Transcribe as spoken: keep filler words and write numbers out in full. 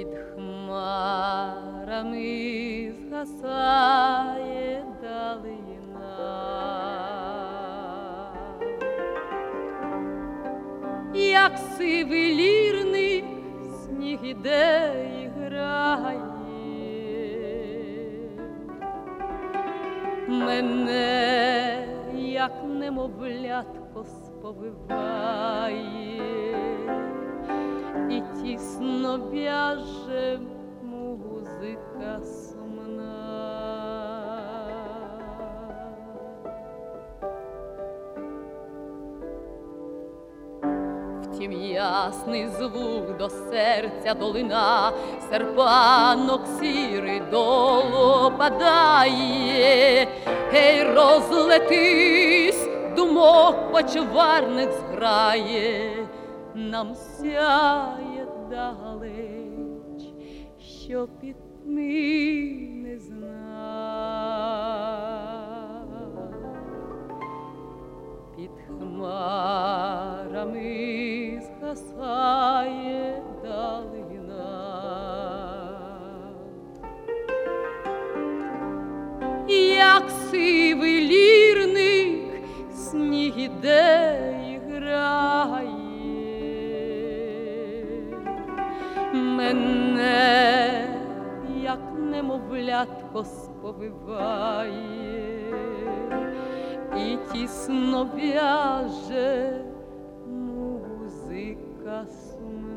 Під хмарами згасає далина, як сивий лірник сніг іде і грає. Мене, як немовлятко, сповиває і тісно в'яже музика сумна. Втім ясний звук до серця долина, серпанок сірий долу падає. Гей, розлетись, думок почварник зграє, нам сяє далеч, що пітьми не зна. Під хмарами згасає далина, як сивий лірник сніг іде і грає. Мене, як немовлятко, сповиває і тісно в'яже музика сумна.